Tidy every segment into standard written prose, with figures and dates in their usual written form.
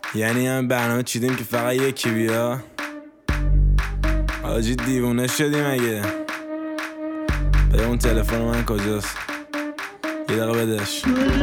یعنی هم برنامه چیدیم که فقط یکی بیا. آجی دیوونه شدیم اگه. بده اون تلفن من کجاست؟ یه دقیقه بدش.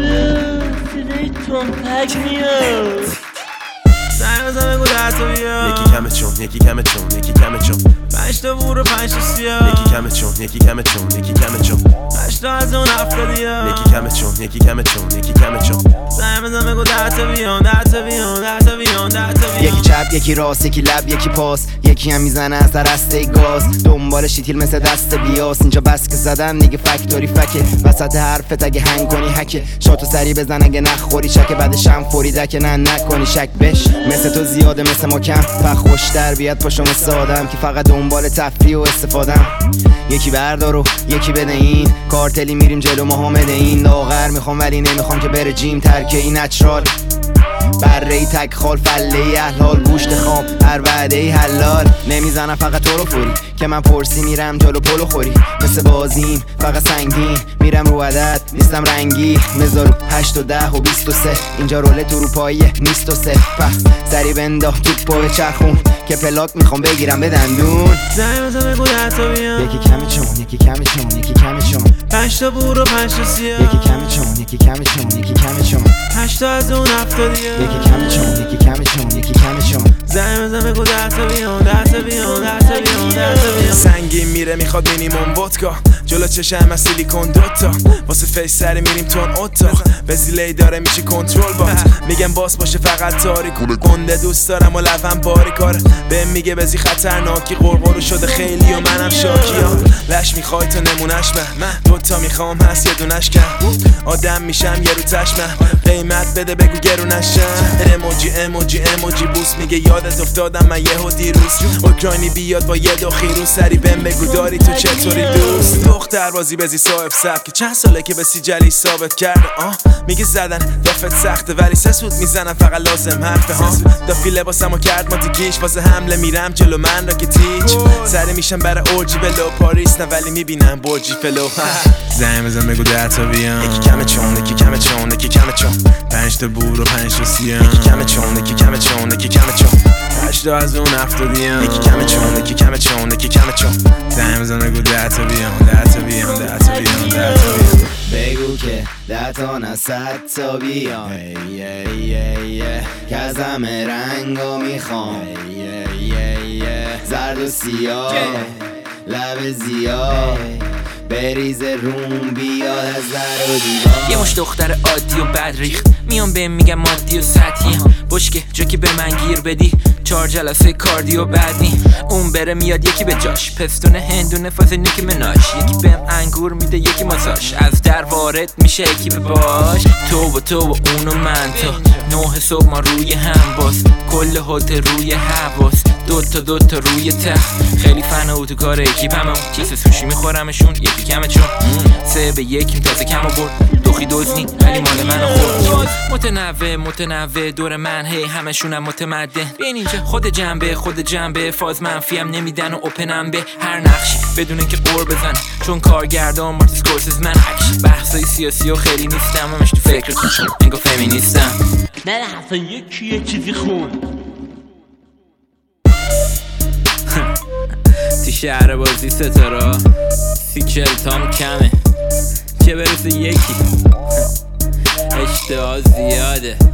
صدای تنپک میاد. زنگ بزن بگو 10 تا بیا. یکی کمه چون یکی کمه چون یکی کمه چون 5 تا بور و 5 تا سیاه. یکی کمه چون یکی کمه چون یکی کمه چون 8 تا از اون 70یا. یکی کمه چون یکی کمه چون یکی کمه چون زنگ بزن بگو 10 تا بیان 10 تا بیان 10 تا بیان 10 تا بیان. یکی چپ یکی راست یکی لب یکی پاس، یکی هم میزنه از در رسته گاز، دنبال شیتیل مثل دست بیاس. اینجا بس که زدم دیگه فکتوری فکه، وسط حرفت اگه هنگ کنی هکه، شاتو سری بزن اگه نخوری چکه، بعدش هم فوری دکه نه نکنی شک بش. مثل تو زیاده مثل ما کم، فقط خوشتر بیاد پاشم سادم که فقط دنبال تفریح و استفادم. یکی بردار و یکی بده این کارتلی میریم جلو ما همه این لاغر میخوام ولی نمیخوام که بره جیم، ترکه این نچرال بره ای تک خال فله ای احلال گوشت خام هر وعده ای حلال. نمیزنم فقط تو رو فوری که من پرسی میرم جلو پلو خوری، مثل بازیم فقط سنگین میرم رو عدد نیستم رنگی. مزارو 8 و 10 و 23 اینجا رولت اروپاییه نیست و صفر. سری بنداخت توپ و چرخون که پلاک میخوام بگیرم به دندون. زنگ بزن بگو 10 تا بیان. یکی کمه چون یکی کمه چون یکی کمه چون 5 تا بور و 5 تا سیاه. یکی کمه چون یکی کمه چون یکی کمه چون 8 تا از اون 70یا. یکی کمه چون یکی کمه چون یکی کمه چون زنگ بزن بگو 10 تا بیان 10 تا بیان 10 تا بیان 10 تا بیان. سنگین میره میخواد مینیمم ودکا، جلو چشم از سیلیکون دوتا، واسه فیس سری میریم تون اتاق، وزیلی داره میشه کنترل بات. میگم باس باشه فقط تاریک گنده دوست دارم و لبم باری کاره، بهم میگه بزی خطرناکی قرقرو شده خیلی و منم شاکیا. لش میخوای تو نمونش من دوتا میخوام هست یه دونش کن، آدم میشم یه رو تشمم قیمت بده بگو گرونشم. اموجی بوس میگه یادت افتادم من یهو دیروز، اوکراینی بیاد با یه دو خیروز، سری بهم بگو داری تو چطوری دوست. دختر بازی بزی صاحب سبک چند ساله که به سیجلی ثابت کرده. میگه زدن دافت سخته ولی سسود میزنم فقط لازم حرفه ها. دافی لباسمو کرد ما دیگیش واسه حمله میرم جلو من را که تیچ، سری میشم برای اورجی بلو پاریس نه ولی میبینم برجی فلو. زنگ بزن بگو 10 تا بیان. یکی کمه چون یکی کمه چون یکی کمه چون 5 تا بور و 5 تا سیاه. یکی کمه چون یکی کمه چون یکی کمه چون 8 تا از اون 70یا. یکی کمه چون یکی کمه چون یکی کمه چون زنگ بزن بگو 10 تا بیان 10 تا بیان 10 تا بیان 10 تا بیان. بگو که 10 تا نه 100 تا بیان، که از همه رنگا میخوام، زرد و سیاه لب زیاد بریزه روم بیاد از در و دیوار. یه مش دختر عادی و بد ریخت میام بهم میگم مادی و سطحی، بشکه جو که به من گیر بدی 4 جلسه کاردیو بعدی. اون بره میاد یکی به جاش، پستون هندونه فاز نیک مناش، یکی بهم انگور میده یکی ماساژ، از در وارد میشه یکی به باش. تو و اون و من تا 9 صبح ما روی هم باز، کل هتل روی حواس، دوتا روی تخت. خیلی فن اتوکار اکیپم و چیز سوشی میخورمشون یکی کمه چون 3 به 1 تازه کم برد دوخی دوزنی ولی مال منو خورد. متنوع دور من هی همشونم متمدن، بیاین اینجا خود جنبه فاز منفیم نمیدن و اوپنم به هر نقشی بدون اینکه قور بزن، چون کارگردان مارتین اسکورسیز من اکش بحثای سیاسی و خیلی نیستم، همش تو فکرتون انگار فمینیستم. نه اصلا یکی یه چیزی خون تو شهر بازی ستاره 30-40 تام کمه که برسه یکی اشتها زیاده.